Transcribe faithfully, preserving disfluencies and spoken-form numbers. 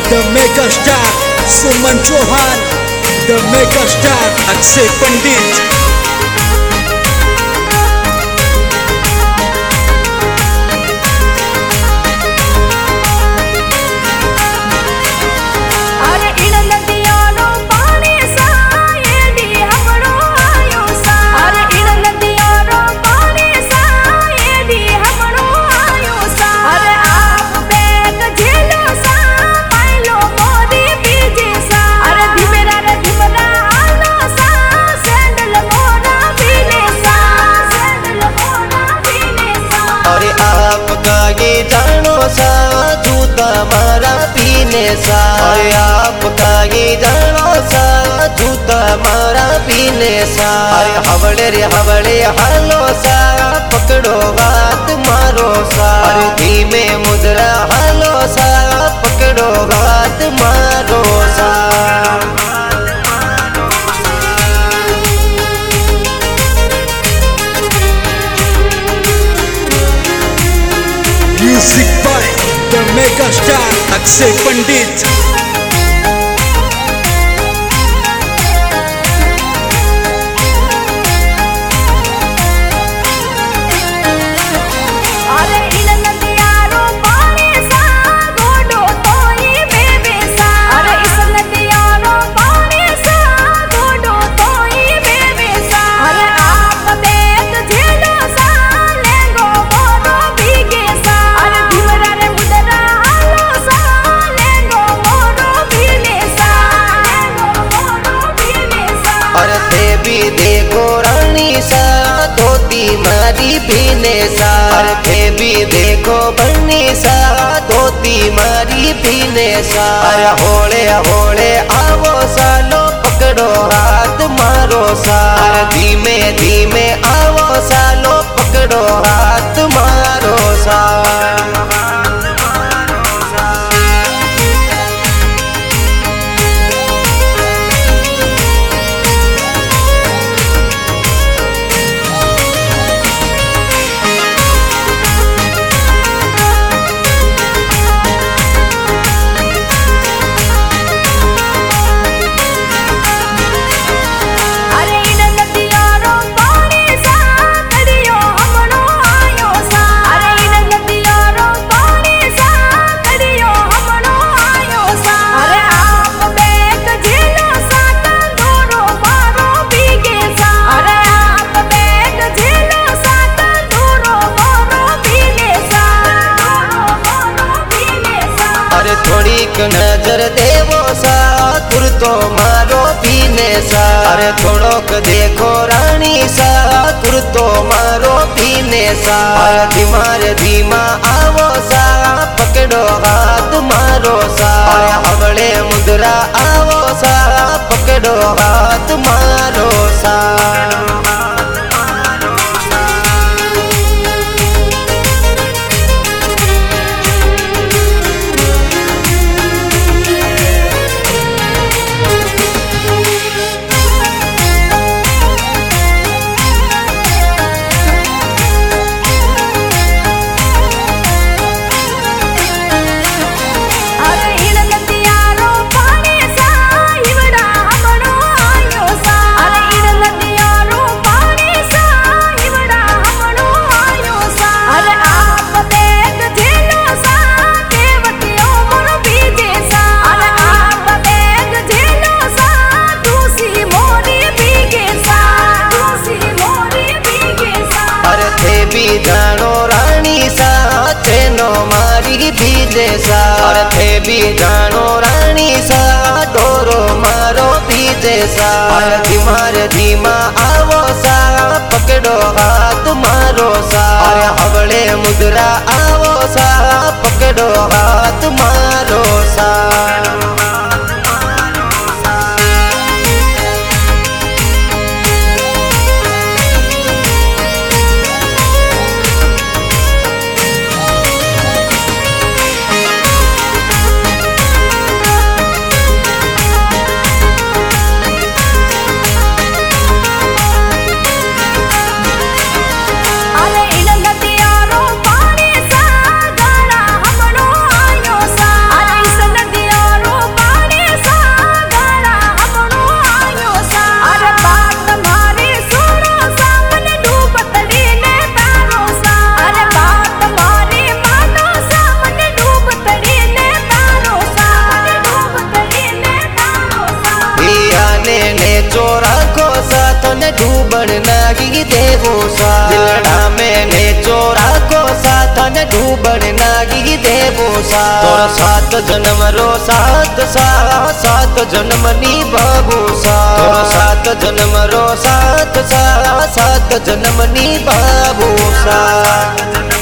The mega star Suman Chauhan, the mega star Akshay Pandit. मारा पीने सा आपका ये जानो सा जूता मारा पीने सा हवड़े रे हवड़े हालो सा पकड़ो हाथ मारो सा धीमे मुद्रा हालो सा पकड़ो हाथ मारो सा। Music by the mega star Akshay Pandit. देखो रानी सा धोती मारी पीने सा थे भी देखो बन्नी सा धोती मारी पीने सा होले होले आवो सालो पकड़ो हाथ मारो सा धीमे धीमे आवो सालो पकड़ो हाथ मारो सा। नजर देवो सा कुर्तो मारो पीने सा अरे थोड़ोक देखो रानी सा कुर्तो मारो पीने सा धीमार धीमा आवो सा पकड़ो हाथ मारो सा हवड़े मुद्रा आवो सा पकड़ो हाथ मारो सा। जानो रानी सा चेनो मारी पीजे सा थे भी जानो रानी सा डोरो मारो पीजे सा धीमार धीमा आवो सा पकड़ो हाथ मारो सा हवड़े मुद्रा आवो सा पकड़ो हाथ मारो सा। पानी सा गाना हमनो आयो सा अरे इस नदिया देवो सा दिलड़ा में ने चोरा को साथ ने डूबण नागी देवो सा तोर सात जन्म रो सात सा सात जन्म नी बाबू सा तोर सात जन्म रो सात सा सात जन्म नी बाबू सा।